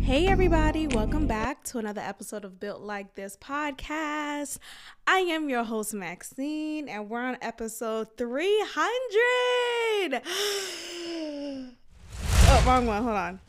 Hey everybody, welcome back to another episode of Built Like This podcast. I am your host Maxine and we're on episode 300. Oh, wrong one, hold on.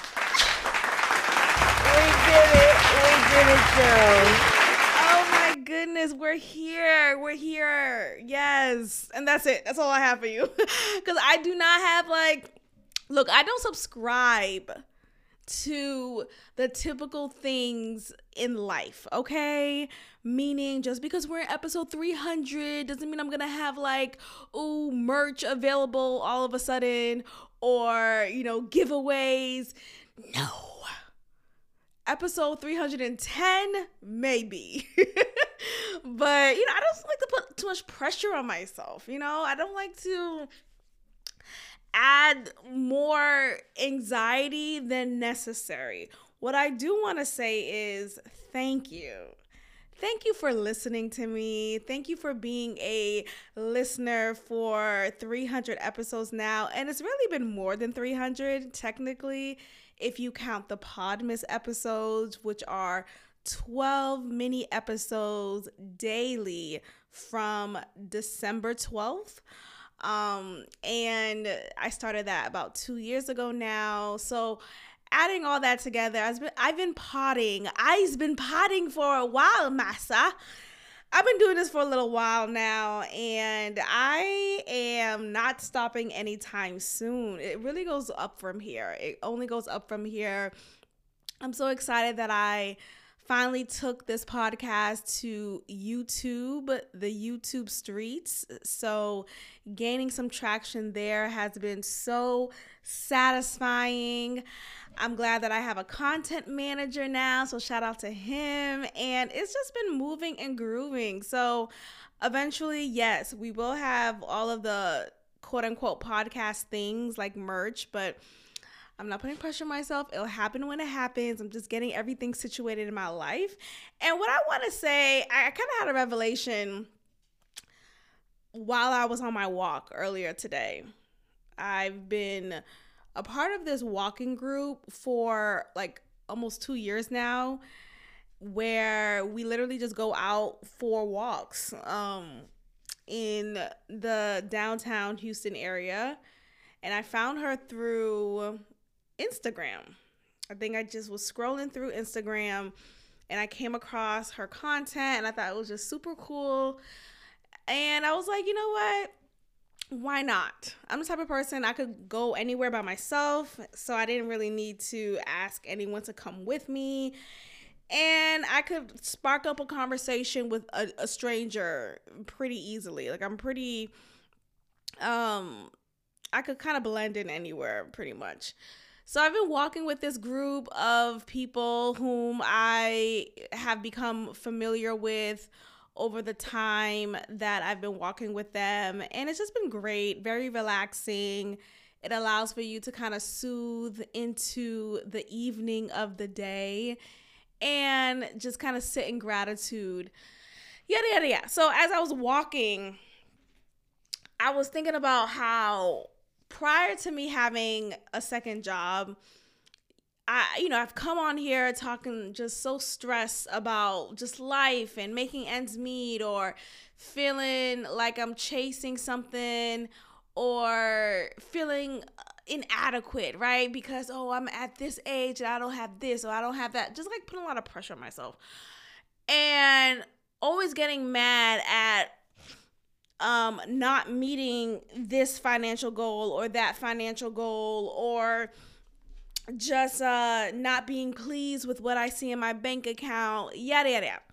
We did it, girl. Oh my goodness, we're here. Yes, and that's it. That's all I have for you. Because I do not have I don't subscribe to the typical things in life, okay? Meaning just because we're in episode 300 doesn't mean I'm gonna have merch available all of a sudden or, giveaways. No. Episode 310, maybe. But, I don't like to put too much pressure on myself, I don't like to add more anxiety than necessary. What I do want to say is thank you. Thank you for listening to me. Thank you for being a listener for 300 episodes now. And it's really been more than 300, technically, if you count the Podmas episodes, which are 12 mini episodes daily from December 12th. And I started that about 2 years ago now. So adding all that together, I've been potting. I've been potting for a while, massa. I've been doing this for a little while now, and I am not stopping anytime soon. It really goes up from here. It only goes up from here. I'm so excited that I finally took this podcast to YouTube, the YouTube streets. So gaining some traction there has been so satisfying. I'm glad that I have a content manager now, so shout out to him. And it's just been moving and grooving. So eventually, yes, we will have all of the quote unquote podcast things like merch, but I'm not putting pressure on myself. It'll happen when it happens. I'm just getting everything situated in my life. And what I want to say, I kind of had a revelation while I was on my walk earlier today. I've been a part of this walking group for almost 2 years now, where we literally just go out for walks in the downtown Houston area. And I found her through Instagram. I think I just was scrolling through Instagram and I came across her content and I thought it was just super cool. And I was like, you know what? Why not? I'm the type of person, I could go anywhere by myself, so I didn't really need to ask anyone to come with me. And I could spark up a conversation with a stranger pretty easily. I'm pretty, I could kind of blend in anywhere pretty much. So I've been walking with this group of people whom I have become familiar with over the time that I've been walking with them. And it's just been great, very relaxing. It allows for you to kind of soothe into the evening of the day and just kind of sit in gratitude. Yada, yada, yada. So as I was walking, I was thinking about how prior to me having a second job, I've come on here talking just so stressed about just life and making ends meet or feeling like I'm chasing something or feeling inadequate, right? Because, I'm at this age and I don't have this or I don't have that. Just putting a lot of pressure on myself. And always getting mad at not meeting this financial goal or that financial goal, or just not being pleased with what I see in my bank account, yada, yada, yada.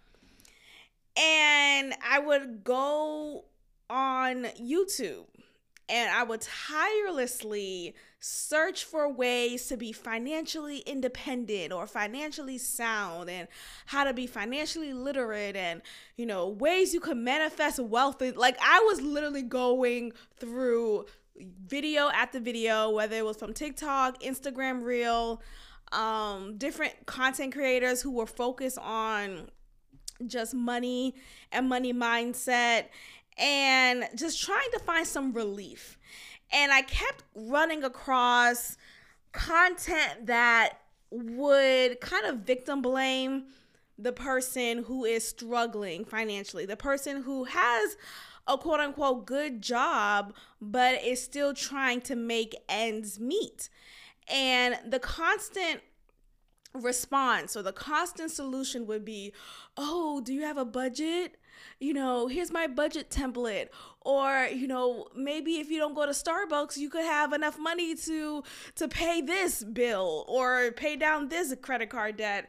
And I would go on YouTube and I would tirelessly search for ways to be financially independent or financially sound and how to be financially literate and, ways you can manifest wealth. I was literally going through video after video, whether it was from TikTok, Instagram Reel, different content creators who were focused on just money and money mindset and just trying to find some relief. And I kept running across content that would kind of victim blame the person who is struggling financially, the person who has a quote unquote good job, but is still trying to make ends meet. And the constant response or the constant solution would be, oh, do you have a budget? Here's my budget template. Or, maybe if you don't go to Starbucks, you could have enough money to pay this bill or pay down this credit card debt.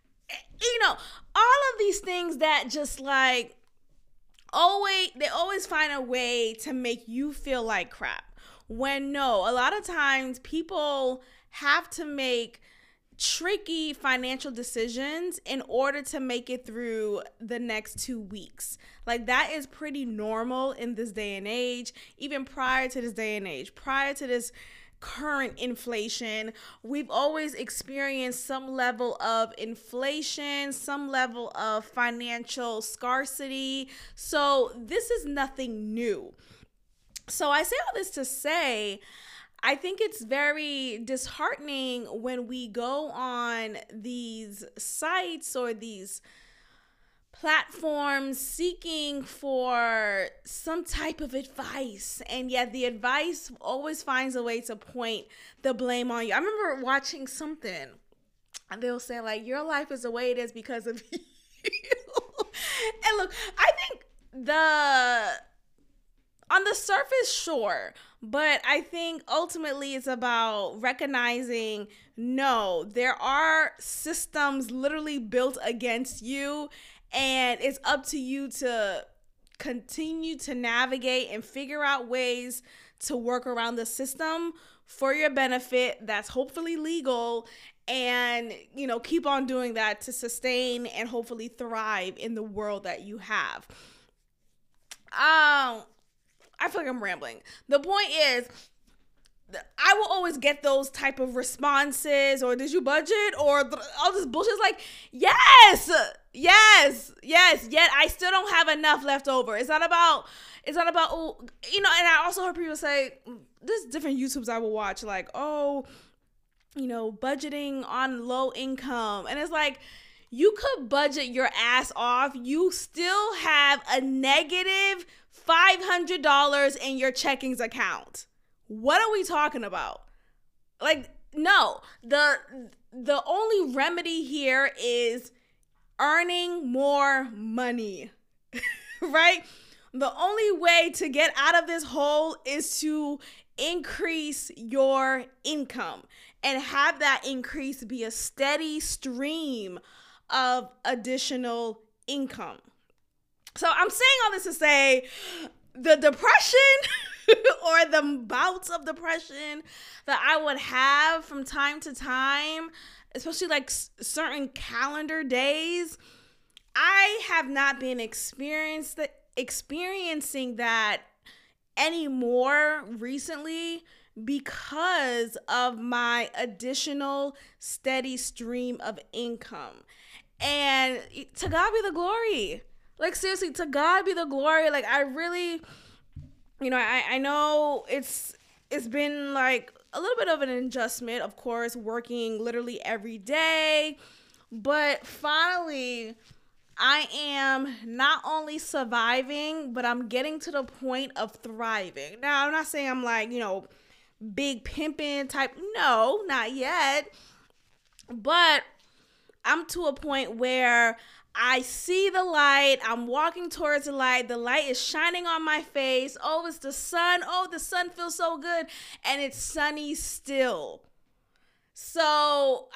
All of these things that just like they always find a way to make you feel like crap. When no, a lot of times people have to make tricky financial decisions in order to make it through the next 2 weeks. Like, that is pretty normal in this day and age. Even prior to this day and age, prior to this current inflation, we've always experienced some level of inflation, some level of financial scarcity. So this is nothing new. So I say all this to say, I think it's very disheartening when we go on these sites or these platforms seeking for some type of advice, and yet the advice always finds a way to point the blame on you. I remember watching something, and they'll say like, your life is the way it is because of you. And look, I think on the surface, sure, but I think ultimately it's about recognizing, no, there are systems literally built against you, and it's up to you to continue to navigate and figure out ways to work around the system for your benefit that's hopefully legal, and, keep on doing that to sustain and hopefully thrive in the world that you have. I feel like I'm rambling. The point is, I will always get those type of responses, or did you budget, or all this bullshit. It's like, yes, yet I still don't have enough left over. It's not about, and I also heard people say, there's different YouTubes I will watch, like, budgeting on low income. And it's like, you could budget your ass off. You still have a negative $500 in your checkings account. What are we talking about? Like, no, the only remedy here is earning more money, right? The only way to get out of this hole is to increase your income and have that increase be a steady stream of additional income. So I'm saying all this to say, the depression or the bouts of depression that I would have from time to time, especially like certain calendar days, I have not been experiencing that anymore recently because of my additional steady stream of income. And to God be the glory. Like, seriously, to God be the glory. Like, I really, I know it's been like a little bit of an adjustment, of course, working literally every day. But finally, I am not only surviving, but I'm getting to the point of thriving. Now, I'm not saying I'm like, big pimping type. No, not yet. But I'm to a point where I see the light. I'm walking towards the light. The light is shining on my face. Oh, it's the sun. Oh, the sun feels so good. And it's sunny still. So,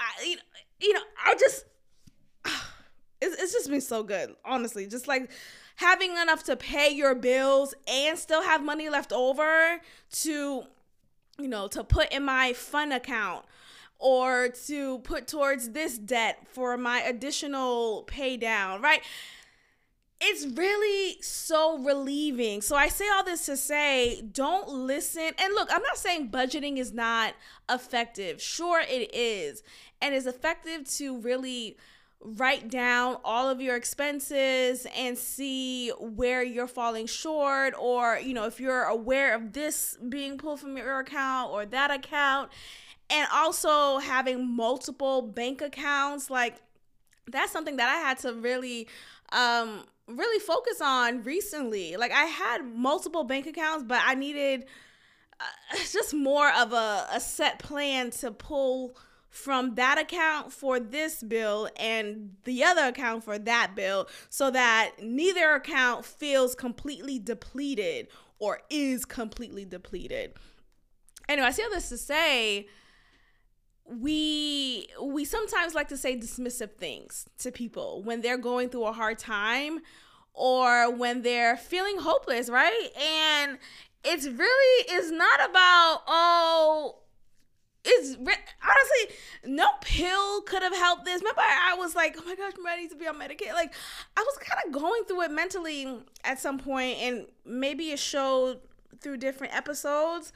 it's just been so good, honestly. Just like having enough to pay your bills and still have money left over to, to put in my fun account, or to put towards this debt for my additional pay down, right? It's really so relieving. So I say all this to say, don't listen. And look, I'm not saying budgeting is not effective. Sure, it is. And it's effective to really write down all of your expenses and see where you're falling short, or, you know, if you're aware of this being pulled from your account or that account. And also having multiple bank accounts, like that's something that I had to really focus on recently. Like I had multiple bank accounts, but I needed just more of a set plan to pull from that account for this bill and the other account for that bill, so that neither account feels completely depleted or is completely depleted. Anyway, I say all this to say, we sometimes like to say dismissive things to people when they're going through a hard time or when they're feeling hopeless, right? And it's not about, honestly, no pill could have helped this. Remember, I was like, oh my gosh, I need to be on Medicaid. Like, I was kind of going through it mentally at some point, and maybe it showed through different episodes.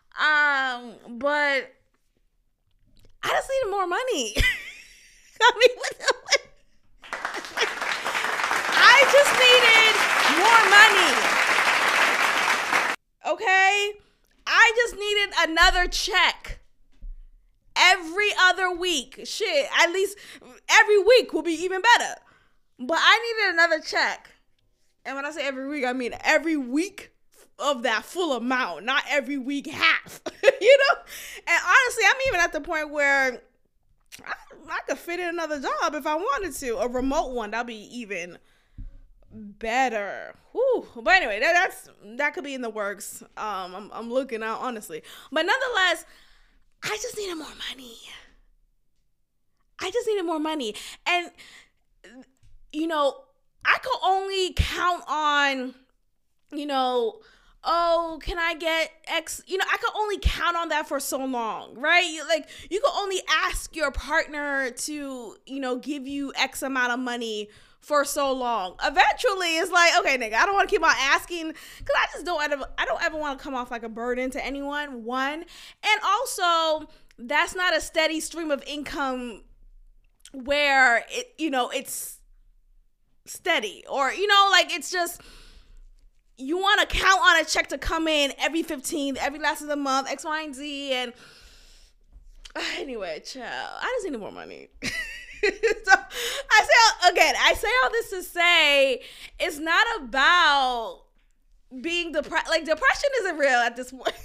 But I just needed more money. I just needed more money. Okay? I just needed another check every other week. Shit, at least every week will be even better. But I needed another check. And when I say every week, I mean every week of that full amount, not every week half. You know? And honestly, I'm even at the point where I could fit in another job if I wanted to, a remote one. That'll be even better. Whew. But anyway, that could be in the works. I'm looking out, honestly. But nonetheless, I just needed more money. And, you know, I could only count on, you know, oh, can I get X? You know, I could only count on that for so long, right? You could only ask your partner to, you know, give you X amount of money for so long. Eventually, it's like, okay, nigga, I don't want to keep on asking, because I don't ever want to come off like a burden to anyone, one. And also, that's not a steady stream of income where it, you know, it's steady, or, you know, like, it's just, you want to count on a check to come in every 15th, every last of the month, X, Y, and Z. And anyway, child, I just needed more money. So I say all this to say, it's not about being depressed. Like, depression isn't real at this point.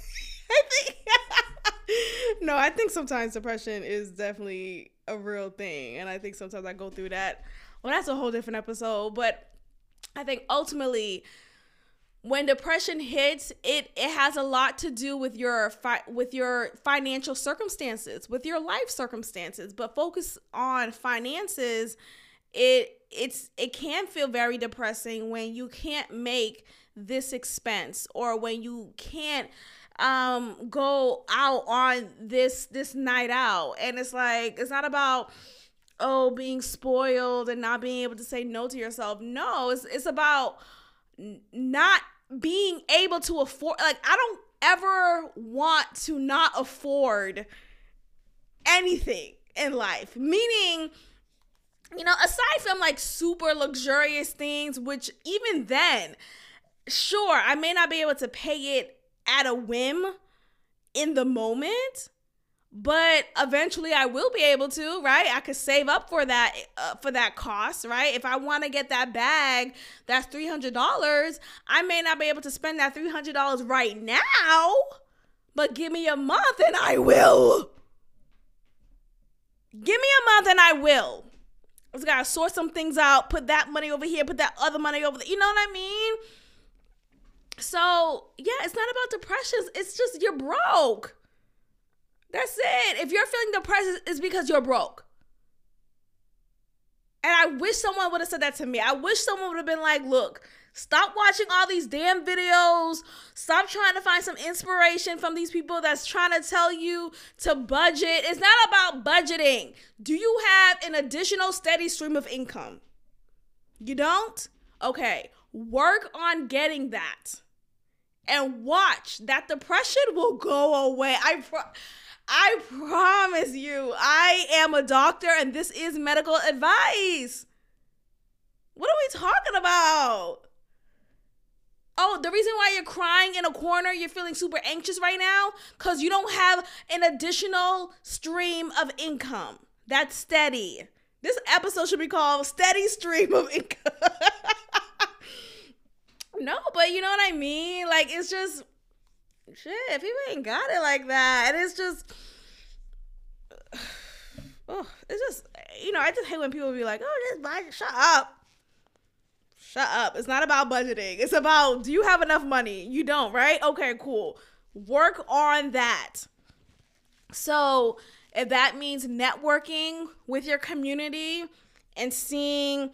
I think sometimes depression is definitely a real thing. And I think sometimes I go through that. Well, that's a whole different episode. But I think ultimately, when depression hits, it has a lot to do with your financial circumstances, with your life circumstances. But focus on finances, it can feel very depressing when you can't make this expense, or when you can't go out on this night out. And it's like, it's not about, oh, being spoiled and not being able to say no to yourself. No, it's about not being able to afford. Like, I don't ever want to not afford anything in life. Meaning, you know, aside from like super luxurious things, which even then, sure, I may not be able to pay it at a whim in the moment, but eventually I will be able to, right? I could save up for that cost, right? If I want to get that bag, that's $300. I may not be able to spend that $300 right now, but give me a month and I will. Give me a month and I will. I just gotta sort some things out, put that money over here, put that other money over there. You know what I mean? So, yeah, it's not about depression. It's just you're broke. That's it. If you're feeling depressed, it's because you're broke. And I wish someone would have said that to me. I wish someone would have been like, look, stop watching all these damn videos. Stop trying to find some inspiration from these people that's trying to tell you to budget. It's not about budgeting. Do you have an additional steady stream of income? You don't? Okay. Work on getting that. And watch. That depression will go away. I promise you, I am a doctor and this is medical advice. What are we talking about? Oh, the reason why you're crying in a corner, you're feeling super anxious right now, because you don't have an additional stream of income that's steady. This episode should be called Steady Stream of Income. No, but you know what I mean? Like, it's just, shit, people ain't got it like that. And it's just, oh, it's just, I just hate when people be like, oh, just buy, shut up. Shut up. It's not about budgeting. It's about, do you have enough money? You don't, right? Okay, cool. Work on that. So if that means networking with your community and seeing,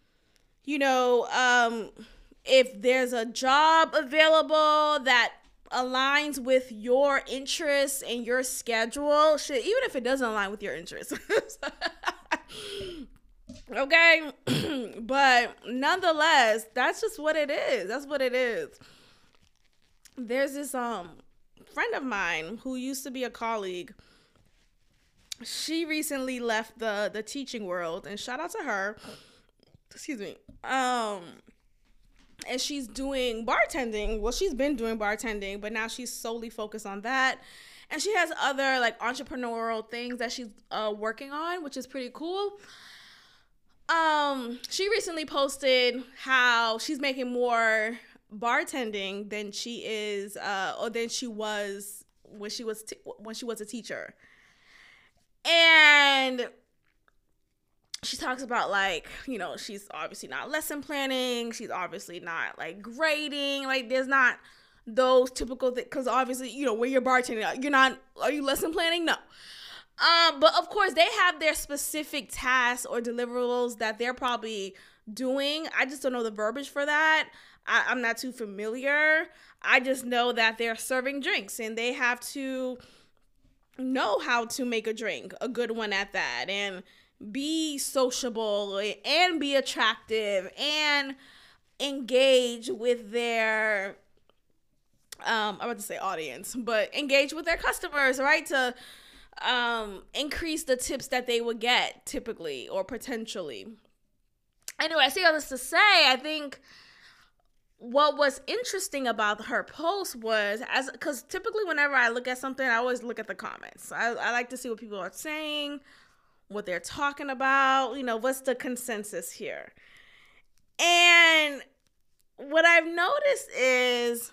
if there's a job available that aligns with your interests and your schedule, shit, even if it doesn't align with your interests. Okay? But nonetheless, that's just what it is. That's what it is. There's this friend of mine who used to be a colleague. She recently left the teaching world, and shout out to her. Excuse me. And she's doing bartending. Well, she's been doing bartending, but now she's solely focused on that. And she has other like entrepreneurial things that she's working on, which is pretty cool. She recently posted how she's making more bartending than she is, or than she was when she was a teacher. And she talks about like, she's obviously not lesson planning. She's obviously not like grading. Like there's not those typical things. Cause obviously, when you're bartending, are you lesson planning? No. But of course they have their specific tasks or deliverables that they're probably doing. I just don't know the verbiage for that. I'm not too familiar. I just know that they're serving drinks and they have to know how to make a drink, a good one at that, and be sociable and be attractive and engage with their I'm about to say audience, but engage with their customers, right? To increase the tips that they would get typically or potentially. Anyway, I say all this to say, I think what was interesting about her post was, because typically whenever I look at something, I always look at the comments. I like to see what people are saying, what they're talking about, what's the consensus here. And what I've noticed is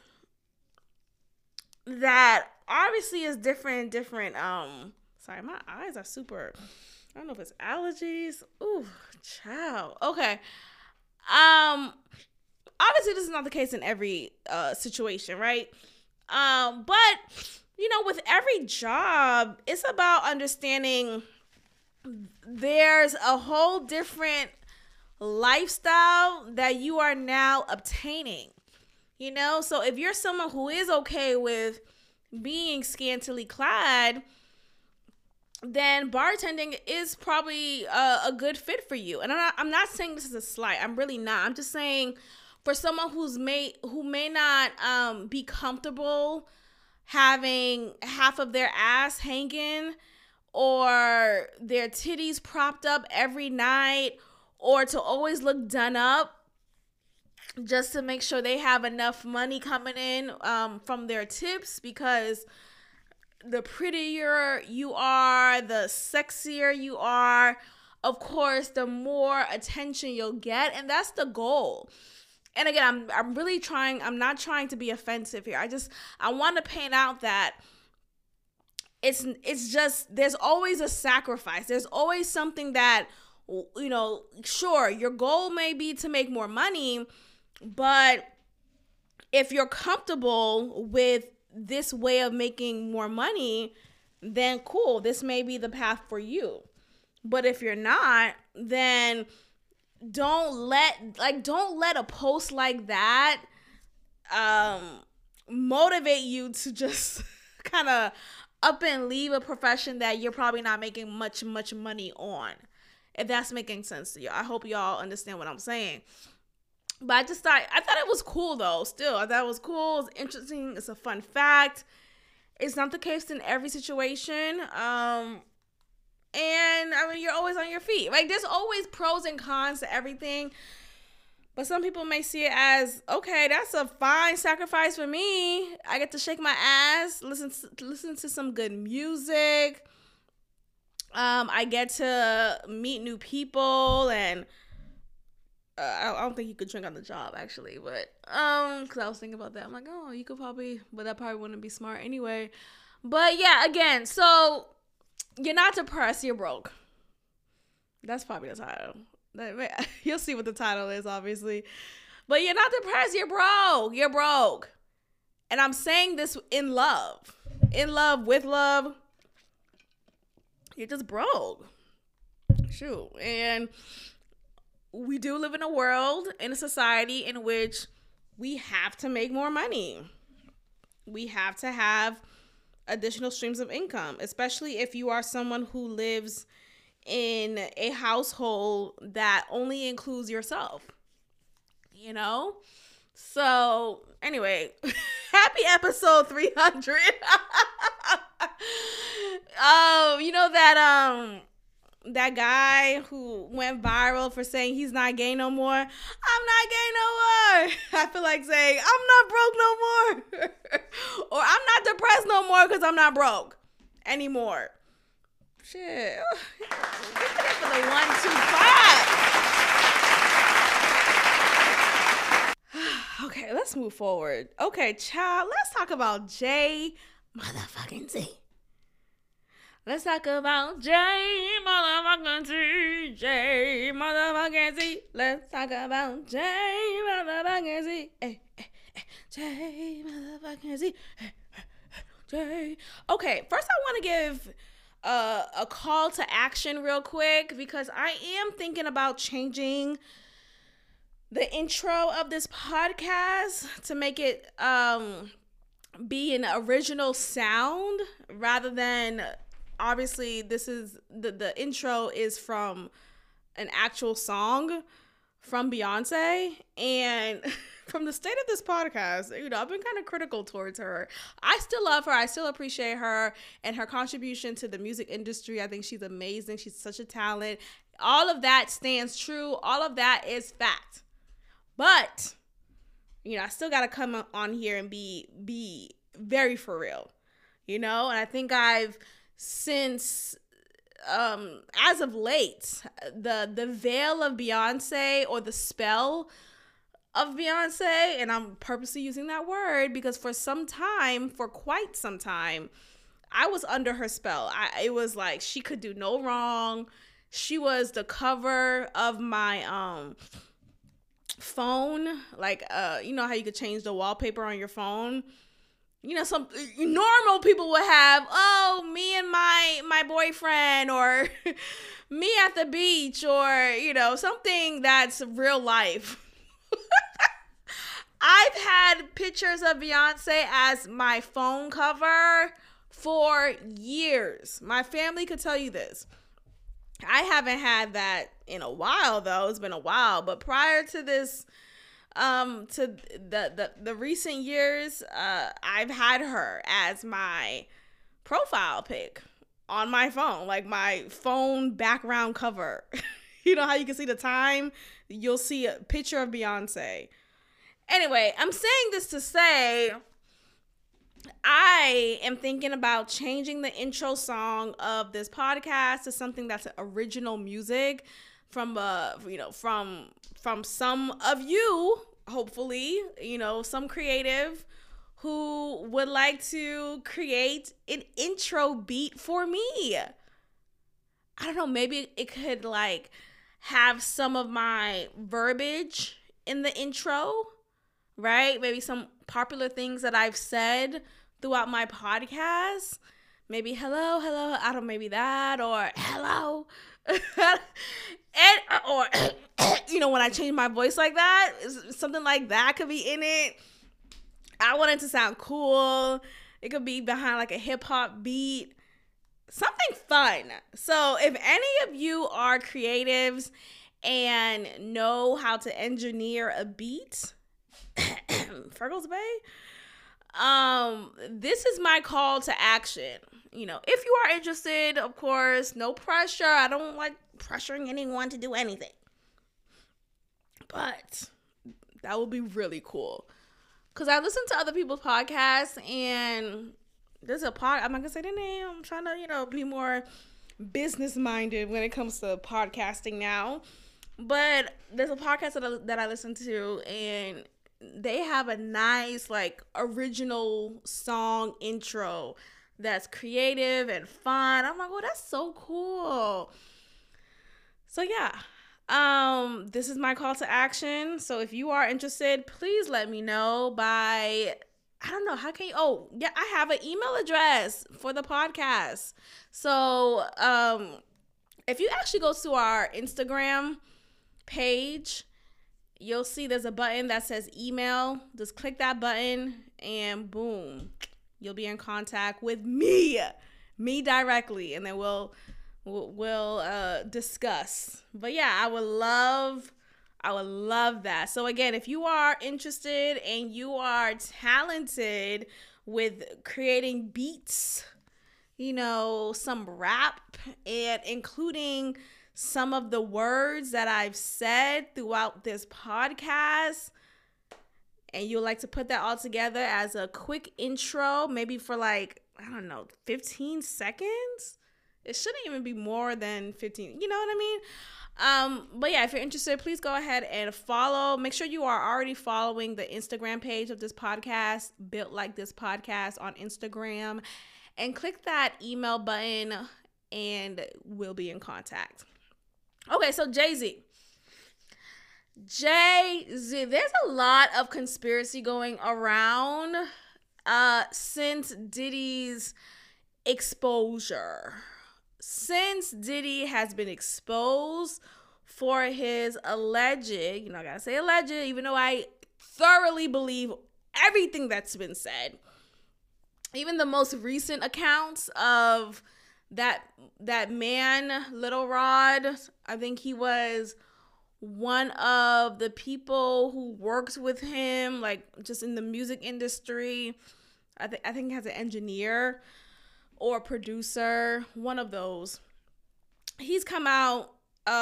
that obviously it's different, sorry, my eyes are super, I don't know if it's allergies. Ooh, child. Okay. Obviously this is not the case in every situation, right? But with every job, it's about understanding there's a whole different lifestyle that you are now obtaining. So if you're someone who is okay with being scantily clad, then bartending is probably a good fit for you. And I'm not saying this is a slight. I'm really not. I'm just saying for someone who may not be comfortable having half of their ass hanging or their titties propped up every night, or to always look done up just to make sure they have enough money coming in from their tips, because the prettier you are, the sexier you are, of course, the more attention you'll get, and that's the goal. And again, I'm really trying, I'm not trying to be offensive here. I want to paint out that it's just, there's always a sacrifice. There's always something that, sure, your goal may be to make more money, but if you're comfortable with this way of making more money, then cool, this may be the path for you. But if you're not, then don't let a post like that motivate you to just kind of up and leave a profession that you're probably not making much money on. If that's making sense to you. I hope y'all understand what I'm saying. But I thought it was cool though. Still, I thought it was cool. It's interesting. It's a fun fact. It's not the case in every situation. And I mean, you're always on your feet. Like, there's always pros and cons to everything. But some people may see it as, okay, that's a fine sacrifice for me. I get to shake my ass, listen to some good music. I get to meet new people, and I don't think you could drink on the job, actually. But because I was thinking about that, I'm like, oh, you could probably, but that probably wouldn't be smart anyway. But yeah, again, so you're not depressed, you're broke. That's probably the title. You'll see what the title is, obviously. But you're not depressed, you're broke. You're broke. And I'm saying this in love. In love, with love. You're just broke. Shoot. And we do live in a world, in a society in which we have to make more money. We have to have additional streams of income, especially if you are someone who lives in a household that only includes yourself, you know? So anyway, happy episode 300. You know that guy who went viral for saying he's not gay no more? I'm not gay no more. I feel like saying I'm not broke no more. Or I'm not depressed no more because I'm not broke anymore. Shit. Give it for the 1, 2, 5. Okay, let's move forward. Okay, child, let's talk about Jay motherfucking Z. Let's talk about Jay motherfucking Z. Jay motherfucking Z. Let's talk about Jay motherfucking Z. Hey, hey, hey. Jay motherfucking Z. Hey, hey, Jay. Okay, first I want to give a call to action real quick, because I am thinking about changing the intro of this podcast to make it be an original sound rather than, obviously this is the intro is from an actual song from Beyonce. And from the state of this podcast, you know, I've been kind of critical towards her. I still love her. I still appreciate her and her contribution to the music industry. I think she's amazing. She's such a talent. All of that stands true. All of that is fact. But, you know, I still got to come on here and be very for real, you know? And I think since as of late, the veil of Beyonce, or the spell of Beyonce, and I'm purposely using that word because for quite some time, I was under her spell. It was like she could do no wrong. She was the cover of my phone. Like, you know how you could change the wallpaper on your phone? You know, some normal people would have, oh, me and my boyfriend, or me at the beach, or, you know, something that's real life. I've had pictures of Beyonce as my phone cover for years. My family could tell you this. I haven't had that in a while, though. It's been a while. But prior to this, to the recent years, I've had her as my profile pic on my phone, like my phone background cover. You know how you can see the time? You'll see a picture of Beyonce. Anyway, I'm saying this to say I am thinking about changing the intro song of this podcast to something that's original music from from some of you, hopefully, you know, some creative who would like to create an intro beat for me. I don't know, maybe it could like have some of my verbiage in the intro, right? Maybe some popular things that I've said throughout my podcast. Maybe hello, I don't know, maybe that, or hello. And or you know, when I change my voice like that, something like that could be in it. I want it to sound cool. It could be behind like a hip hop beat. Something fun. So if any of you are creatives and know how to engineer a beat, Fergal's Bay, This is my call to action. If you are interested, of course, no pressure. I don't like pressuring anyone to do anything. But that would be really cool. Because I listen to other people's podcasts, and there's a I'm not going to say the name. I'm trying to, be more business minded when it comes to podcasting now. But there's a podcast that I listen to, and they have a nice, original song intro that's creative and fun. I'm like, oh, that's so cool. So, yeah. This is my call to action. So if you are interested, please let me know by, I don't know, how can you, I have an email address for the podcast. So, if you actually go to our Instagram page, you'll see there's a button that says email. Just click that button and boom, you'll be in contact with me directly, and then we'll discuss. But yeah, I would love that. So again, if you are interested and you are talented with creating beats, some rap, and including some of the words that I've said throughout this podcast, and you'd like to put that all together as a quick intro, maybe for 15 seconds. It shouldn't even be more than 15. You know what I mean? But yeah, if you're interested, please go ahead and follow. Make sure you are already following the Instagram page of this podcast, Built Like This Podcast on Instagram, and click that email button and we'll be in contact. Okay, so Jay-Z, there's a lot of conspiracy going around since Diddy's exposure. Since Diddy has been exposed for his alleged, I gotta say alleged, even though I thoroughly believe everything that's been said. Even the most recent accounts of that man, Little Rod, I think he was one of the people who works with him, just in the music industry. I think he has an engineer or producer, one of those. He's come out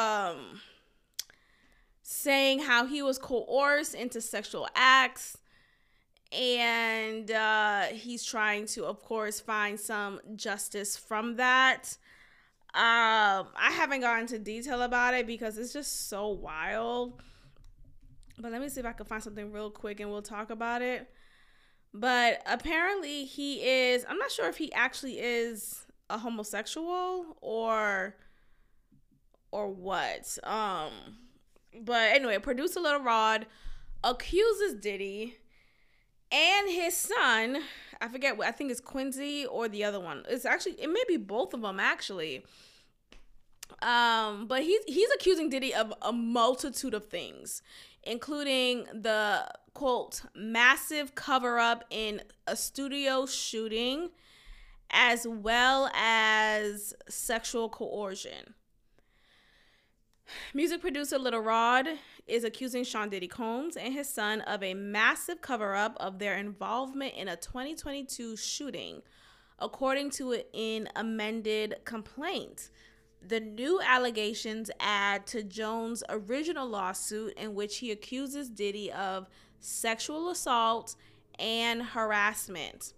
saying how he was coerced into sexual acts, and he's trying to, of course, find some justice from that. I haven't gone into detail about it because it's just so wild. But let me see if I can find something real quick and we'll talk about it. But apparently he is, I'm not sure if he actually is a homosexual or what. But anyway, producer Little Rod accuses Diddy and his son, I think it's Quincy or the other one. It may be both of them actually. But he's accusing Diddy of a multitude of things, including the, quote, massive cover-up in a studio shooting, as well as sexual coercion. Music producer Little Rod is accusing Sean Diddy Combs and his son of a massive cover-up of their involvement in a 2022 shooting, according to an amended complaint. The new allegations add to Jones' original lawsuit in which he accuses Diddy of sexual assault and harassment.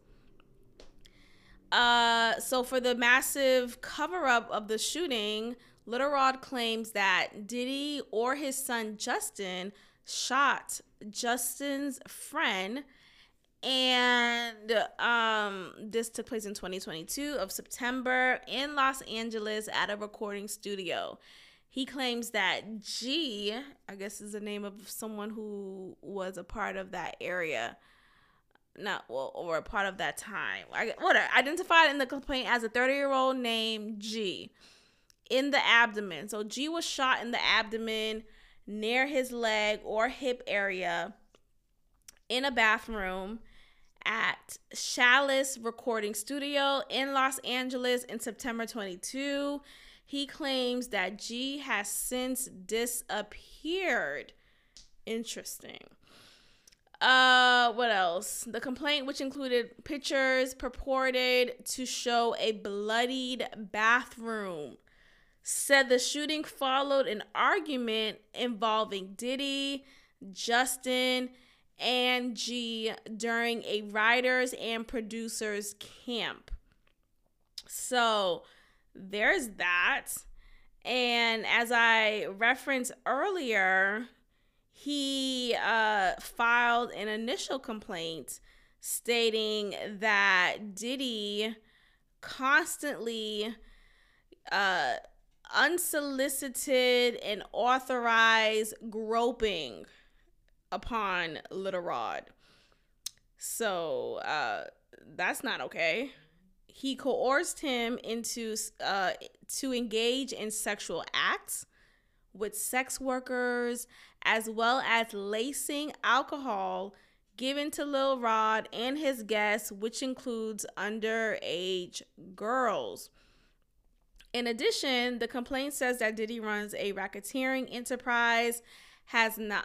So for the massive cover-up of the shooting, Little Rod claims that Diddy or his son Justin shot Justin's friend, and this took place in 2022 of September in Los Angeles at a recording studio. He claims that G, I guess is the name of someone who was a part of that area, or a part of that time, identified in the complaint as a 30-year-old named G, in the abdomen. So G was shot in the abdomen near his leg or hip area in a bathroom at Chalice Recording Studio in Los Angeles in September 22. He claims that G has since disappeared. Interesting. What else? The complaint, which included pictures purported to show a bloodied bathroom, said the shooting followed an argument involving Diddy, Justin, and G during a writers and producers camp. So there's that. And as I referenced earlier, he filed an initial complaint stating that Diddy constantly unsolicited and authorized groping upon Lil Rod. So that's not okay. He coerced him into to engage in sexual acts with sex workers, as well as lacing alcohol given to Lil Rod and his guests, which includes underage girls. In addition, the complaint says that Diddy runs a racketeering enterprise, has not,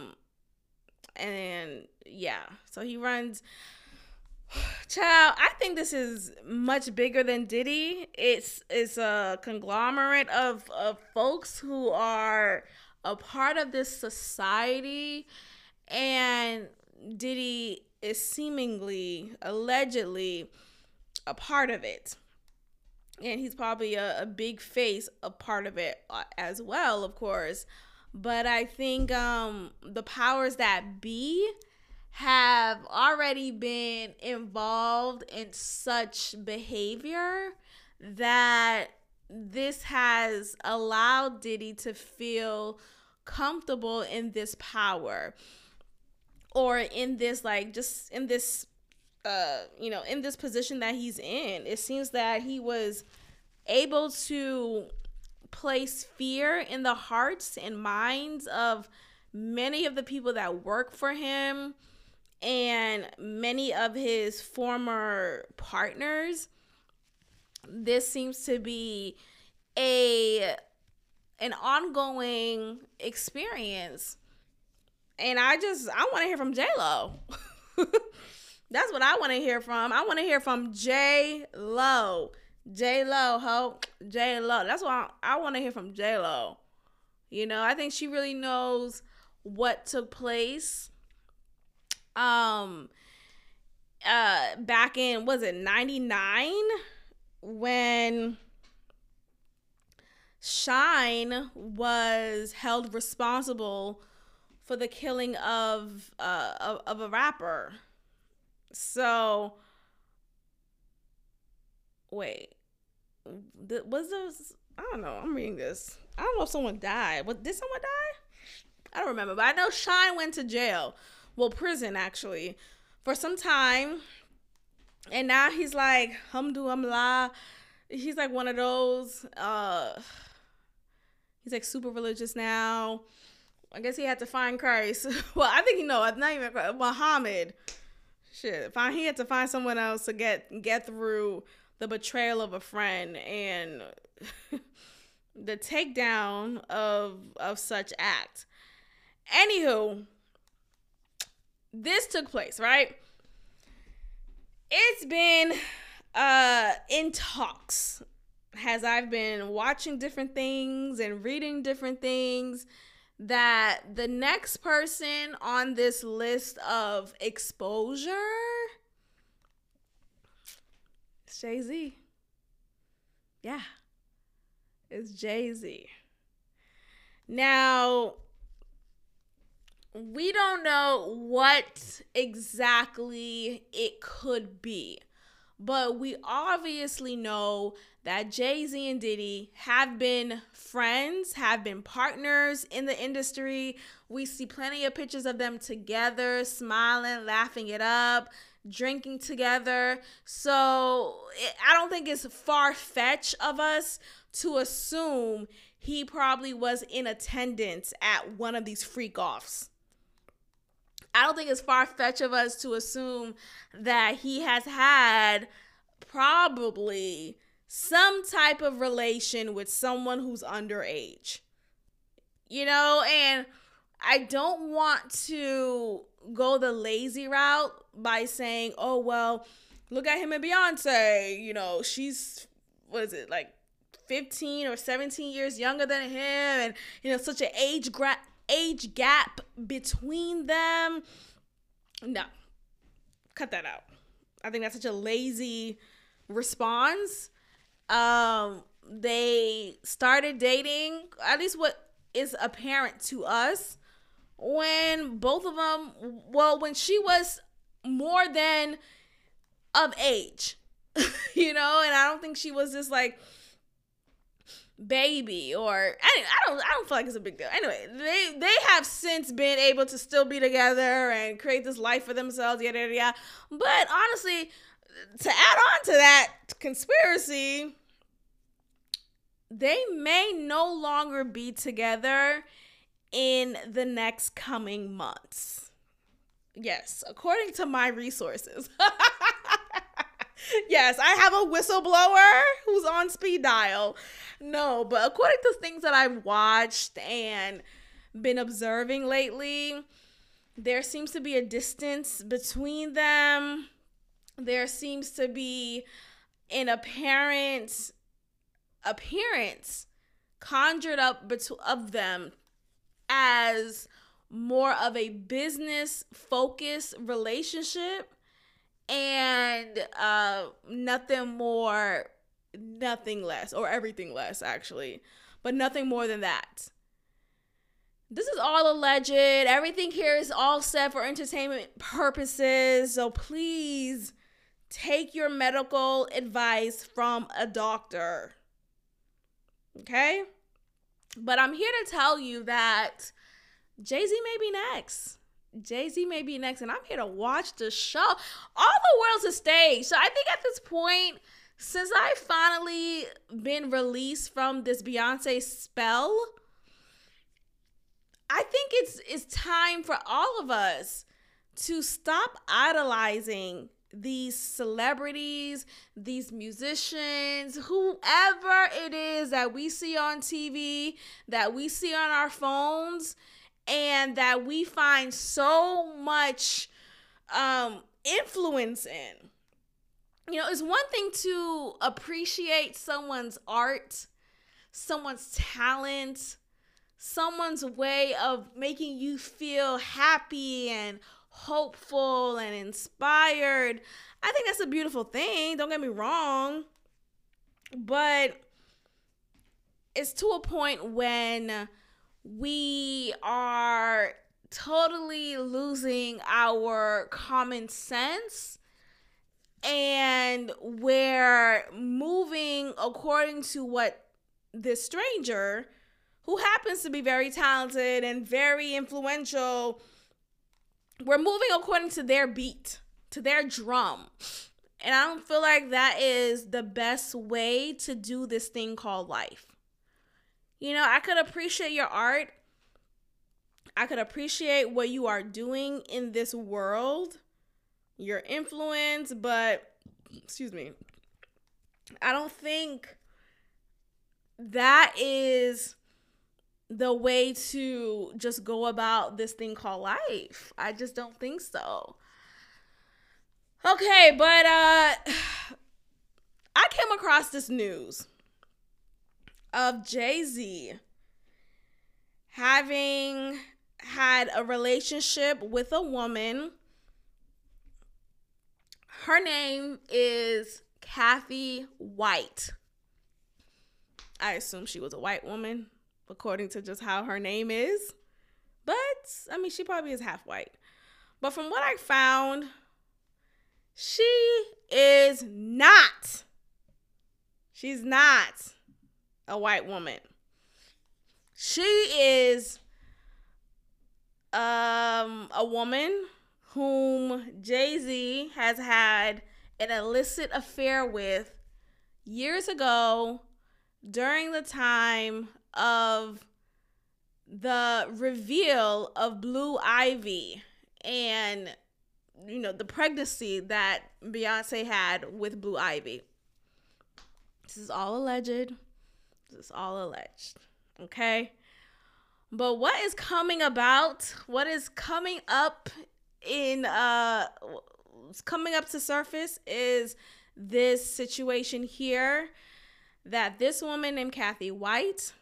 and yeah, so he runs. Child, I think this is much bigger than Diddy. It's a conglomerate of folks who are a part of this society, and Diddy is seemingly, allegedly, a part of it. And he's probably a big face, a part of it as well, of course. But I think the powers that be have already been involved in such behavior that this has allowed Diddy to feel comfortable in this power, or in this, like, just in this in this position that he's in. It seems that he was able to place fear in the hearts and minds of many of the people that work for him and many of his former partners. This seems to be an ongoing experience. And I want to hear from J-Lo. That's what I want to hear from. I want to hear from J-Lo. J-Lo, ho. J-Lo. That's what I want to hear from J-Lo. You know, I think she really knows what took place back in, was it 99, when Shyne was held responsible for the killing of a rapper. So wait, was this, I don't know, I'm reading this, I don't know if someone died. Did someone die? I don't remember, but I know Shyne went to jail, well, prison actually, for some time, and now he's like alhamdulillah, he's like one of those he's like super religious now. I guess he had to find Christ. Well, I think, not even Muhammad. Shit, he had to find someone else to get through the betrayal of a friend and the takedown of such act. Anywho, this took place, right? It's been in talks as I've been watching different things and reading different things, that the next person on this list of exposure is Jay-Z. Yeah, it's Jay-Z. Now, we don't know what exactly it could be, but we obviously know that Jay-Z and Diddy have been friends, have been partners in the industry. We see plenty of pictures of them together, smiling, laughing it up, drinking together. So I don't think it's far-fetched of us to assume he probably was in attendance at one of these freak-offs. I don't think it's far-fetched of us to assume that he has had probably some type of relation with someone who's underage. You know, and I don't want to go the lazy route by saying, oh, well, look at him and Beyonce. You know, she's, what is it, like 15 or 17 years younger than him. And, you know, such an age gap between them. No, cut that out. I think that's such a lazy response. They started dating, at least what is apparent to us, when both of them, well, when she was more than of age, you know, and I don't think she was just like baby, or I don't feel like it's a big deal. Anyway, they have since been able to still be together and create this life for themselves, yada yada yada. But honestly, to add on to that conspiracy, they may no longer be together in the next coming months. Yes, according to my resources. Yes, I have a whistleblower who's on speed dial. No, but according to things that I've watched and been observing lately, there seems to be a distance between them. There seems to be an appearance conjured up of them as more of a business focused relationship, and nothing less, or everything less actually, but nothing more than that. This is all alleged. Everything here is all said for entertainment purposes, so please take your medical advice from a doctor. Okay? But I'm here to tell you that Jay-Z may be next. Jay-Z may be next, and I'm here to watch the show. All the world's a stage. So I think at this point, since I've finally been released from this Beyonce spell, I think it's time for all of us to stop idolizing these celebrities, these musicians, whoever it is that we see on TV, that we see on our phones, and that we find so much influence in. You know, it's one thing to appreciate someone's art, someone's talent, someone's way of making you feel happy and hopeful and inspired. I think that's a beautiful thing. Don't get me wrong. But it's to a point when we are totally losing our common sense, and we're moving according to what this stranger, who happens to be very talented and very influential, we're moving according to their beat, to their drum. And I don't feel like that is the best way to do this thing called life. You know, I could appreciate your art. I could appreciate what you are doing in this world, your influence, but, I don't think that is the way to just go about this thing called life. I just don't think so. Okay, but I came across this news of Jay-Z having had a relationship with a woman. Her name is Kathy White. I assume she was a white woman, according to just how her name is. But, I mean, she probably is half white. But from what I found, she is not. She's not a white woman. She is a woman whom Jay-Z has had an illicit affair with years ago during the time of the reveal of Blue Ivy and, you know, the pregnancy that Beyonce had with Blue Ivy. This is all alleged. Okay? But what is coming about? What is coming up coming up to surface is this situation here that this woman named Kathy White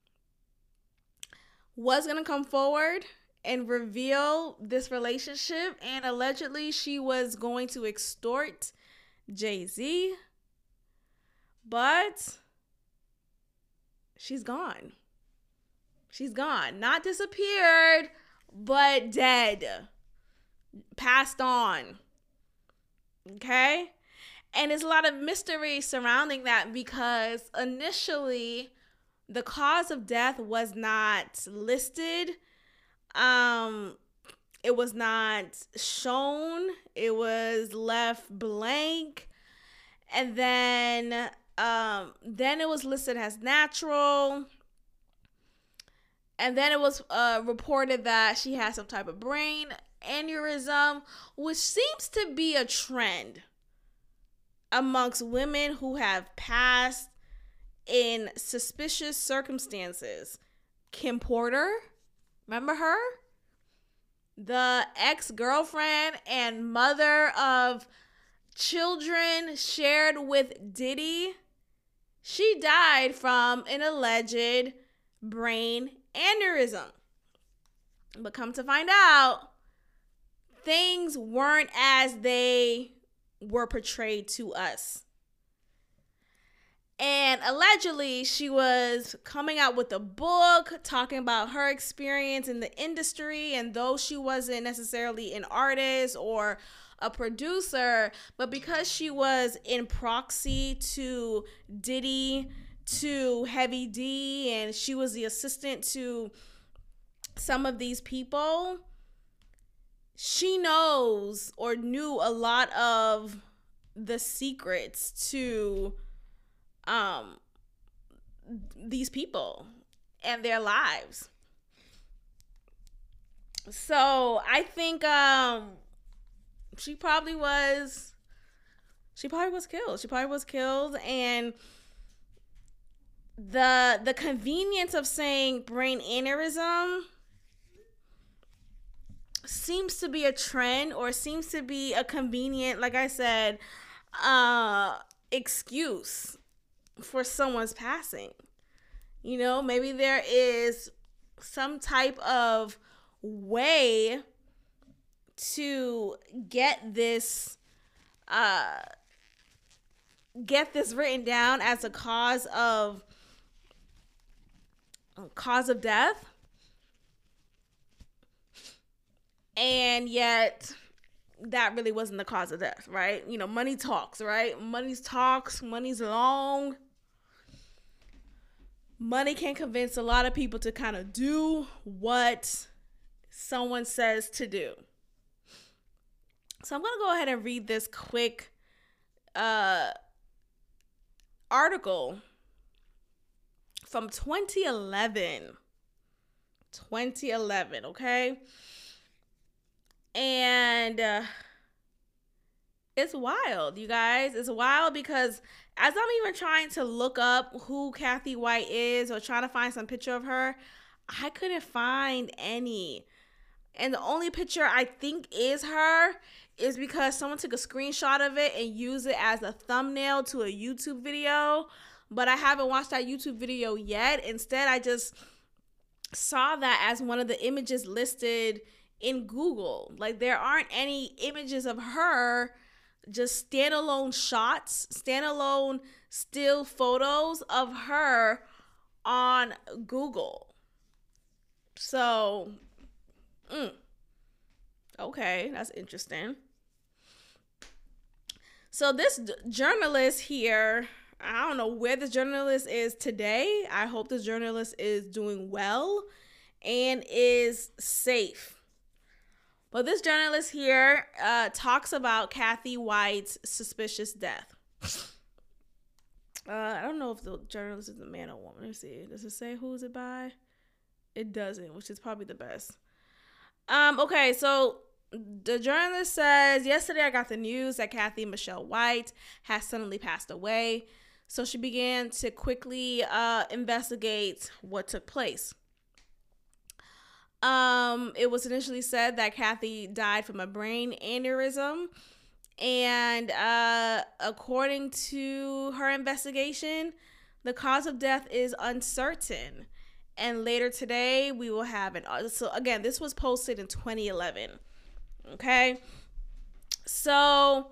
was going to come forward and reveal this relationship, and allegedly she was going to extort Jay-Z, but she's gone. She's gone. Not disappeared, but dead. Passed on. Okay? And there's a lot of mystery surrounding that because initially the cause of death was not listed. It was not shown. It was left blank. And then it was listed as natural. And then it was reported that she had some type of brain aneurysm, which seems to be a trend amongst women who have passed in suspicious circumstances. Kim Porter, remember her? The ex-girlfriend and mother of children shared with Diddy. She died from an alleged brain aneurysm. But come to find out, things weren't as they were portrayed to us. And allegedly, she was coming out with a book talking about her experience in the industry. And though she wasn't necessarily an artist or a producer, but because she was in proxy to Diddy, to Heavy D, and she was the assistant to some of these people, she knows or knew a lot of the secrets to these people and their lives. So I think she probably was killed. She probably was killed, and the convenience of saying brain aneurysm seems to be a trend, or seems to be a convenient, like I said, excuse for someone's passing. You know, maybe there is some type of way to get this written down as a cause of death, and yet that really wasn't the cause of death, right? You know, money talks, right? Money's long. Money can convince a lot of people to kind of do what someone says to do. So I'm going to go ahead and read this quick article from 2011. 2011, okay? And it's wild, you guys. It's wild because as I'm even trying to look up who Kathy White is or trying to find some picture of her, I couldn't find any. And the only picture I think is her is because someone took a screenshot of it and used it as a thumbnail to a YouTube video. But I haven't watched that YouTube video yet. Instead, I just saw that as one of the images listed in Google. Like, there aren't any images of her, just standalone shots, standalone still photos of her on Google. So, okay, that's interesting. So this journalist here, I don't know where this journalist is today. I hope this journalist is doing well and is safe. But this journalist here talks about Kathy White's suspicious death. I don't know if the journalist is a man or woman. Let me see. Does it say who is it by? It doesn't, which is probably the best. Okay, so the journalist says, yesterday I got the news that Kathy Michelle White has suddenly passed away. So she began to quickly investigate what took place. It was initially said that Kathy died from a brain aneurysm. And according to her investigation, the cause of death is uncertain. And later today, we will have it. So again, this was posted in 2011. Okay. So,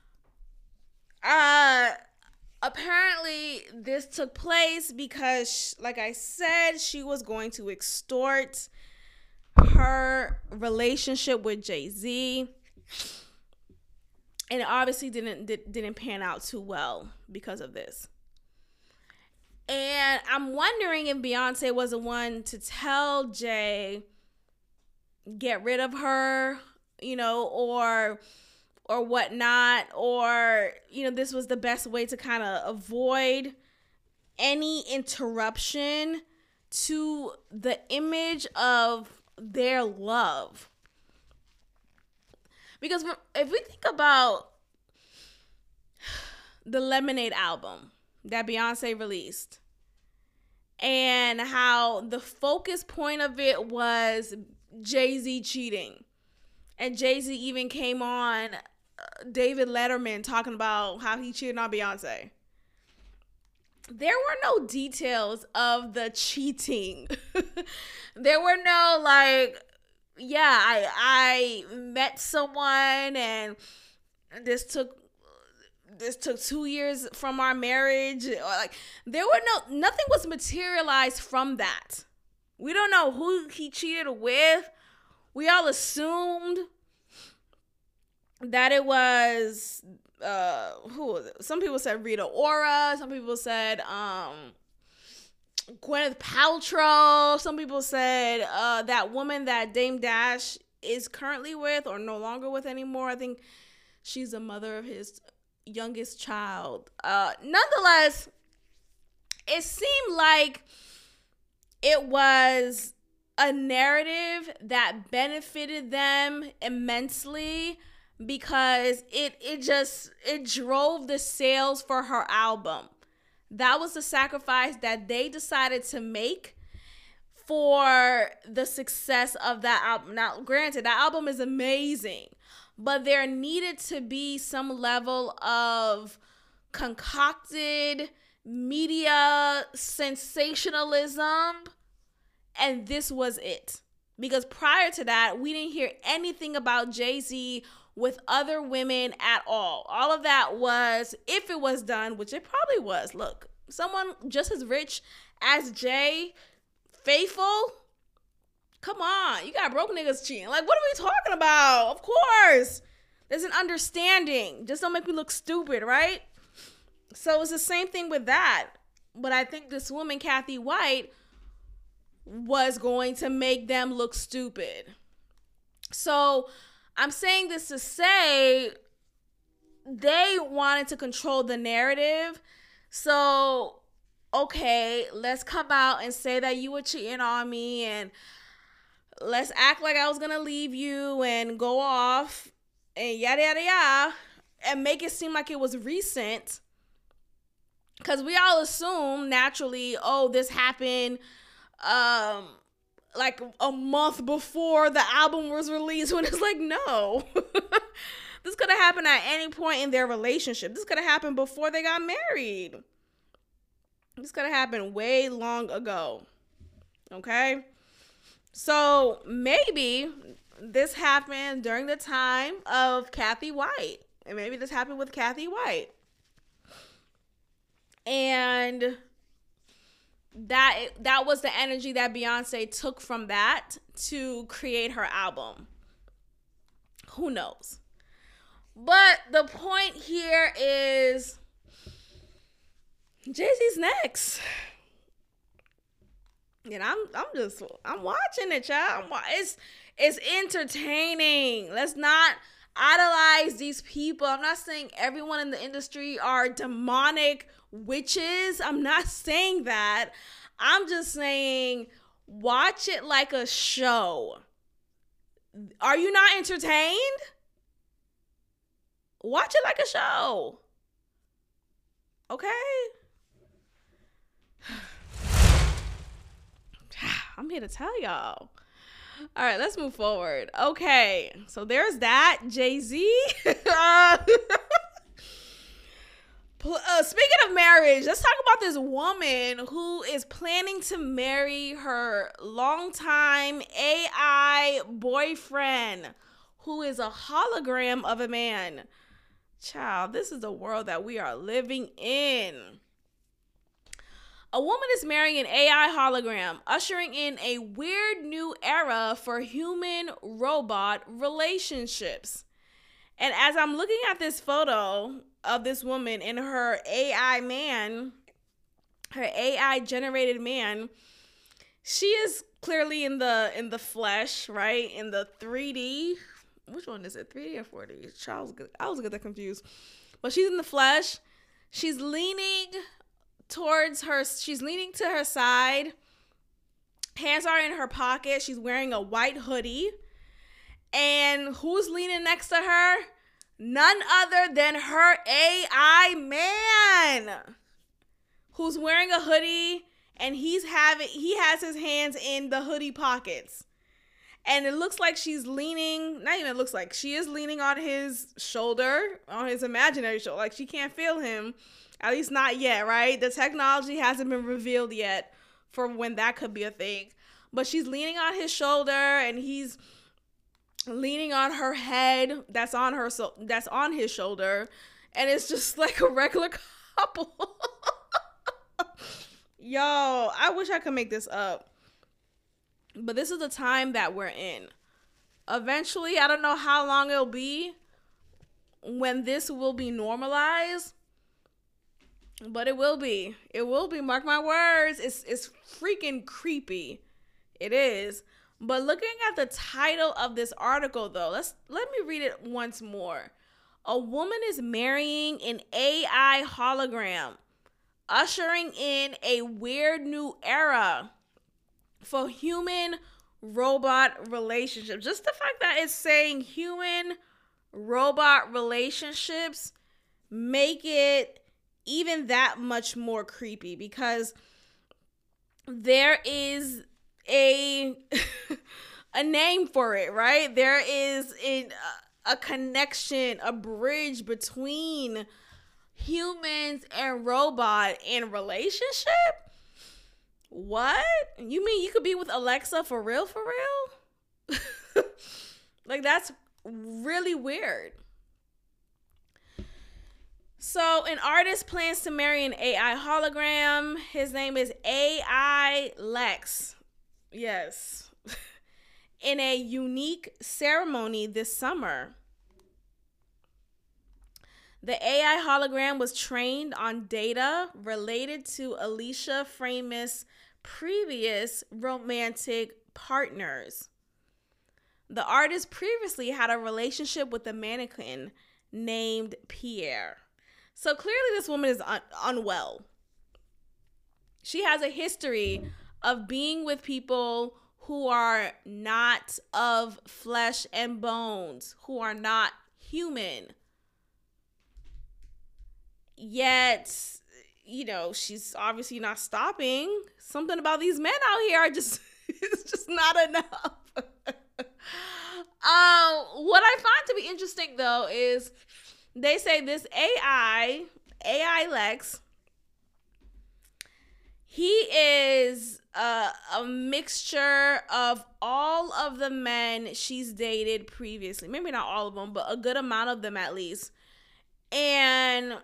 apparently this took place because, like I said, she was going to extort her relationship with Jay-Z. And it obviously didn't pan out too well because of this. And I'm wondering if Beyonce was the one to tell Jay, get rid of her, or whatnot, or, this was the best way to kind of avoid any interruption to the image of their love. Because if we think about the Lemonade album that Beyonce released and how the focus point of it was Jay-Z cheating, and Jay-Z even came on David Letterman talking about how he cheated on Beyonce. There were no details of the cheating. There were no I met someone and this took 2 years from our marriage. Or nothing was materialized from that. We don't know who he cheated with. We all assumed that it was who was it? Some people said Rita Ora. Some people said Gwyneth Paltrow. Some people said that woman that Dame Dash is currently with or no longer with anymore. I think she's the mother of his youngest child. Nonetheless, it seemed like it was a narrative that benefited them immensely because it drove the sales for her album. That was the sacrifice that they decided to make for the success of that album. Now, granted, that album is amazing, but there needed to be some level of concocted media sensationalism, and this was it. Because prior to that, we didn't hear anything about Jay-Z with other women at all. All of that was, if it was done, which it probably was. Look, someone just as rich as Jay, faithful, come on, you got broke niggas cheating. Like, what are we talking about? Of course, there's an understanding. Just don't make me look stupid, right? So it's the same thing with that. But I think this woman, Kathy White, was going to make them look stupid. So I'm saying this to say they wanted to control the narrative. So, okay, let's come out and say that you were cheating on me, and let's act like I was going to leave you and go off and yada, yada, yada, and make it seem like it was recent. Because we all assume naturally, oh, this happened like a month before the album was released, when it's like, no. This could have happened at any point in their relationship. This could have happened before they got married. This could have happened way long ago. Okay? So maybe this happened during the time of Kathy White. And maybe this happened with Kathy White. And that was the energy that Beyonce took from that to create her album. Who knows? But the point here is Jay-Z's next. And I'm watching it, y'all. It's entertaining. Let's not idolize these people. I'm not saying everyone in the industry are demonic witches. I'm not saying that. I'm just saying watch it like a show. Are you not entertained? Watch it like a show. Okay? I'm here to tell y'all. All right, let's move forward. Okay, so there's that. Jay-Z. Speaking of marriage, let's talk about this woman who is planning to marry her longtime AI boyfriend, who is a hologram of a man. Child, this is the world that we are living in. A woman is marrying an AI hologram, ushering in a weird new era for human-robot relationships. And as I'm looking at this photo of this woman and her AI man, her AI generated man, she is clearly in the flesh, right? In the 3D. Which one is it? 3D or 4D? I was getting confused. But she's in the flesh. She's leaning to her side. Hands are in her pocket. She's wearing a white hoodie. And who's leaning next to her? None other than her AI man, who's wearing a hoodie, and he has his hands in the hoodie pockets. And it looks like she is leaning on his shoulder, on his imaginary shoulder. Like, she can't feel him, at least not yet, right? The technology hasn't been revealed yet for when that could be a thing. But she's leaning on his shoulder, and he's leaning on her head that's on his shoulder, and it's just like a regular couple. Yo, I wish I could make this up, but this is the time that we're in. Eventually, I don't know how long it'll be when this will be normalized, but it will be. Mark my words. It's freaking creepy. It is. But looking at the title of this article, though, let me read it once more. A woman is marrying an AI hologram, ushering in a weird new era for human-robot relationships. Just the fact that it's saying human-robot relationships make it even that much more creepy, because there is a name for it, right? There is a connection, a bridge between humans and robot in relationship. What? You mean you could be with Alexa for real? Like, that's really weird. So an artist plans to marry an AI hologram. His name is AI Lex. Yes. In a unique ceremony this summer. The AI hologram was trained on data related to Alicia Framis' previous romantic partners. The artist previously had a relationship with a mannequin named Pierre. So clearly this woman is unwell. She has a history of being with people who are not of flesh and bones, who are not human. Yet, she's obviously not stopping. Something about these men out here are just, it's just not enough. What I find to be interesting, though, is they say this AI Lex, he is a mixture of all of the men she's dated previously. Maybe not all of them, but a good amount of them at least. And,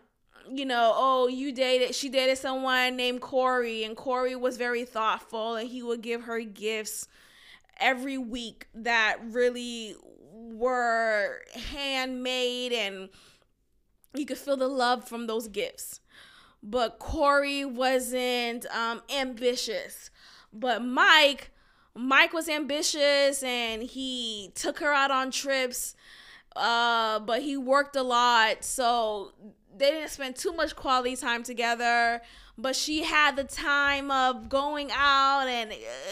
she dated someone named Corey, and Corey was very thoughtful, and he would give her gifts every week that really were handmade, and you could feel the love from those gifts. But Corey wasn't ambitious. But Mike was ambitious, and he took her out on trips, but he worked a lot, so they didn't spend too much quality time together. But she had the time of going out and,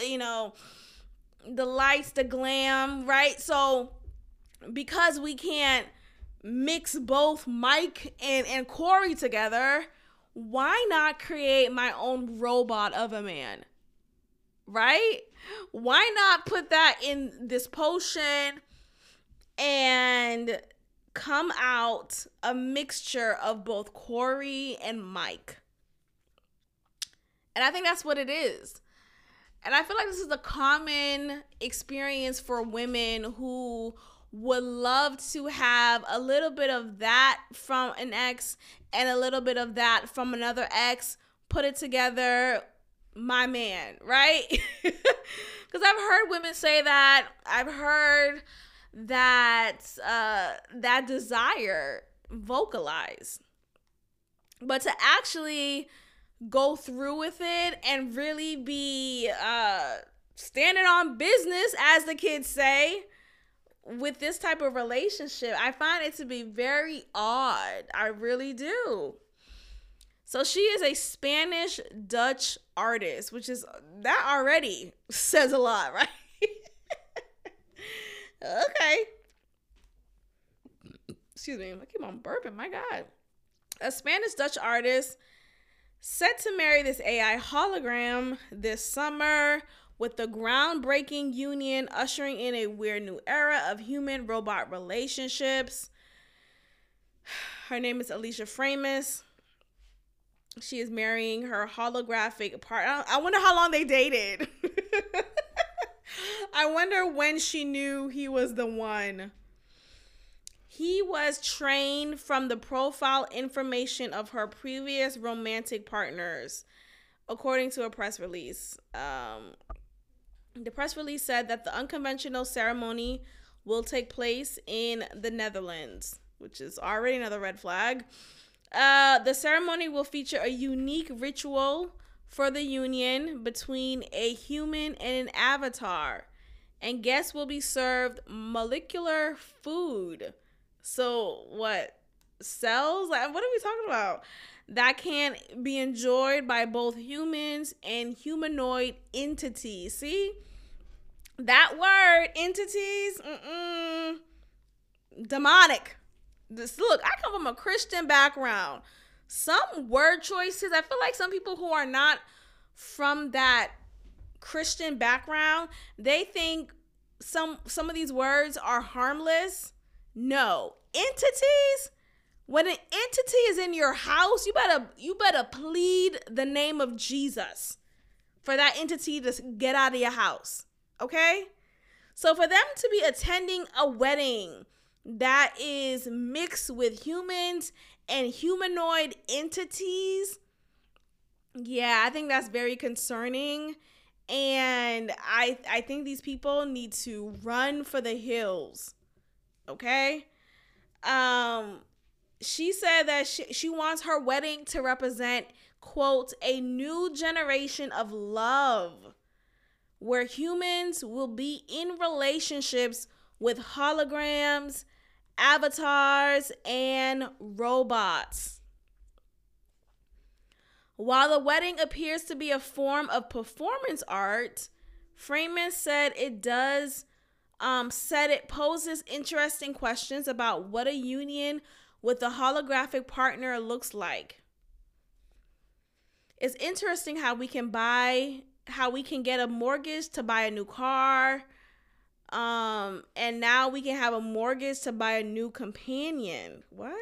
the lights, the glam, right? So because we can't mix both Mike and Corey together, why not create my own robot of a man? right? Why not put that in this potion and come out a mixture of both Corey and Mike? And I think that's what it is. And I feel like this is a common experience for women who would love to have a little bit of that from an ex and a little bit of that from another ex, put it together, my man, right? Because I've heard women say that. I've heard that that desire vocalized. But to actually go through with it and really be standing on business, as the kids say, with this type of relationship, I find it to be very odd. I really do. So she is a Spanish Dutch artist, which is, that already says a lot, right? Okay. Excuse me. I keep on burping. My God. A Spanish Dutch artist set to marry this AI hologram this summer, with the groundbreaking union ushering in a weird new era of human-robot relationships. Her name is Alicia Framis. She is marrying her holographic partner. I wonder how long they dated. I wonder when she knew he was the one. He was trained from the profile information of her previous romantic partners, according to a press release. The press release said that the unconventional ceremony will take place in the Netherlands, which is already another red flag. The ceremony will feature a unique ritual for the union between a human and an avatar, and guests will be served molecular food. So what? Cells? Like, what are we talking about? That can be enjoyed by both humans and humanoid entities. See? That word, entities, demonic. Look, I come from a Christian background. Some word choices, I feel like some people who are not from that Christian background, they think some of these words are harmless. No. Entities, when an entity is in your house, you better plead the name of Jesus for that entity to get out of your house. Okay? So for them to be attending a wedding that is mixed with humans and humanoid entities, yeah, I think that's very concerning. And I think these people need to run for the hills. Okay? She said that she wants her wedding to represent, quote, a new generation of love, where humans will be in relationships with holograms, avatars, and robots. While the wedding appears to be a form of performance art, Framis said it poses interesting questions about what a union with a holographic partner looks like. It's interesting how we can get a mortgage to buy a new car, and now we can have a mortgage to buy a new companion. What?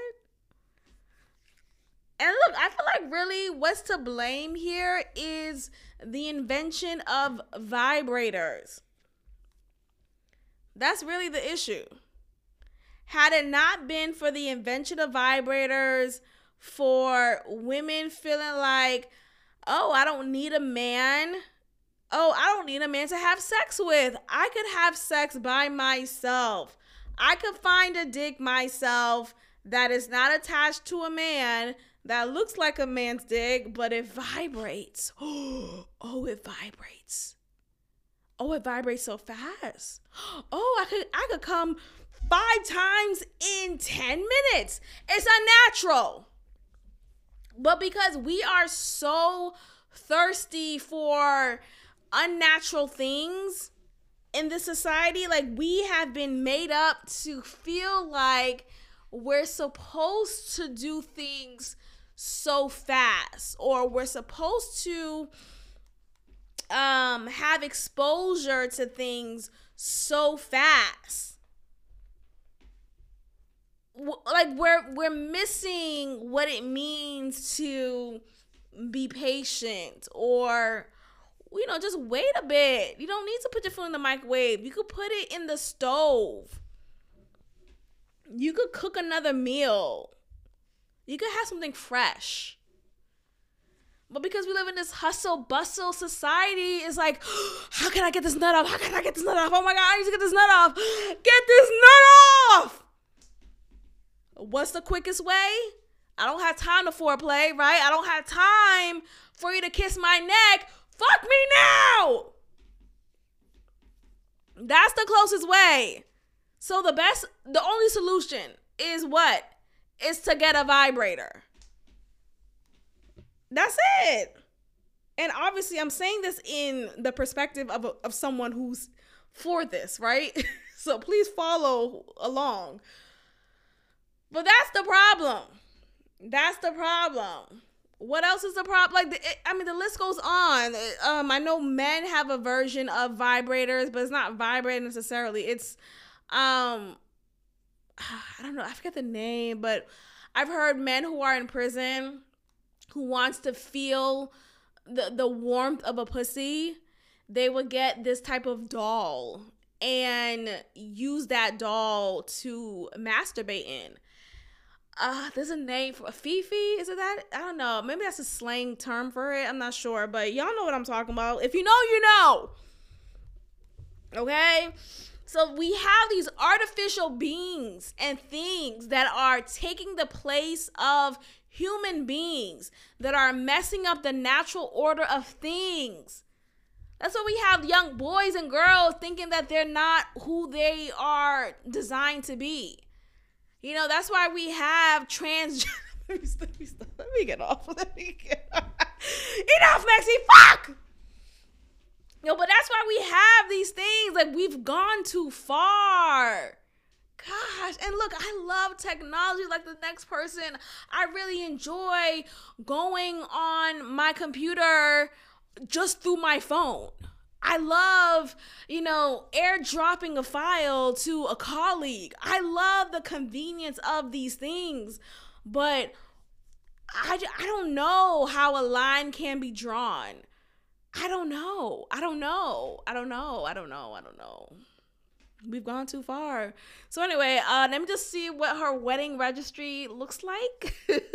And look, I feel like really what's to blame here is the invention of vibrators. That's really the issue. Had it not been for the invention of vibrators, for women feeling like, oh, I don't need a man. Oh, I don't need a man to have sex with. I could have sex by myself. I could find a dick myself that is not attached to a man, that looks like a man's dick, but it vibrates. Oh, it vibrates. Oh, it vibrates so fast. Oh, I could come 5 times in 10 minutes. It's unnatural. But because we are so thirsty for unnatural things in this society, like, we have been made up to feel like we're supposed to do things so fast, or we're supposed to have exposure to things so fast. Like we're missing what it means to be patient, or just wait a bit. You don't need to put your food in the microwave. You could put it in the stove. You could cook another meal. You could have something fresh. But because we live in this hustle bustle society, it's like, how can I get this nut off? How can I get this nut off? Oh my God, I need to get this nut off. Get this nut off. What's the quickest way? I don't have time to foreplay, right? I don't have time for you to kiss my neck. Fuck me now. That's the closest way. So the only solution is what? Is to get a vibrator. That's it. And obviously I'm saying this in the perspective of someone who's for this, right? So please follow along. But that's the problem. That's the problem. What else is the problem? Like, the list goes on. I know men have a version of vibrators, but it's not vibrating necessarily. It's, I don't know. I forget the name, but I've heard men who are in prison who wants to feel the warmth of a pussy, they would get this type of doll and use that doll to masturbate in. There's a name for a Fifi. Is it that? I don't know. Maybe that's a slang term for it. I'm not sure, but y'all know what I'm talking about. If you know, you know. Okay? So we have these artificial beings and things that are taking the place of human beings, that are messing up the natural order of things. That's why we have young boys and girls thinking that they're not who they are designed to be. That's why we have transgender. Let me get off. Enough, Maxie. Fuck. But that's why we have these things. Like, we've gone too far. Gosh. And look, I love technology like the next person. I really enjoy going on my computer just through my phone. I love, airdropping a file to a colleague. I love the convenience of these things, but I don't know how a line can be drawn. I don't know. We've gone too far. So anyway, let me just see what her wedding registry looks like.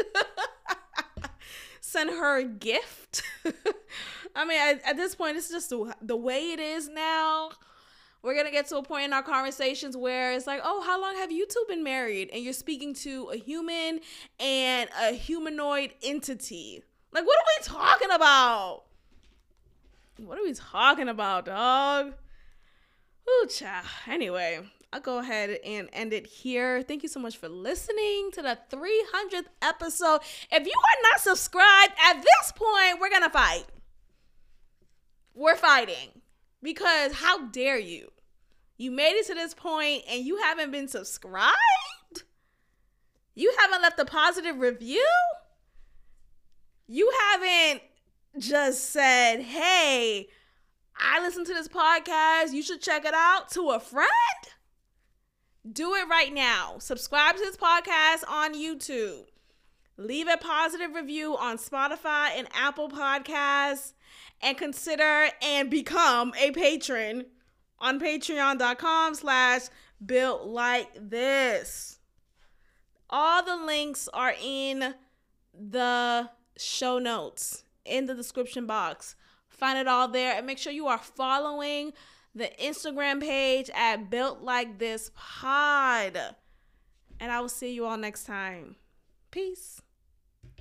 Send her a gift. At this point, it's just the way it is now. We're going to get to a point in our conversations where it's like, oh, how long have you two been married? And you're speaking to a human and a humanoid entity. Like, what are we talking about? What are we talking about, dog? Ooh, child. Anyway, I'll go ahead and end it here. Thank you so much for listening to the 300th episode. If you are not subscribed at this point, we're going to fight. We're fighting. Because how dare you? You made it to this point and you haven't been subscribed? You haven't left a positive review? You haven't just said, hey, I listen to this podcast, you should check it out, to a friend? Do it right now. Subscribe to this podcast on YouTube. Leave a positive review on Spotify and Apple Podcasts. And consider and become a patron on patreon.com/builtlikethis. All the links are in the show notes, in the description box. Find it all there, and make sure you are following the Instagram page at Built Like This Pod. And I will see you all next time. Peace.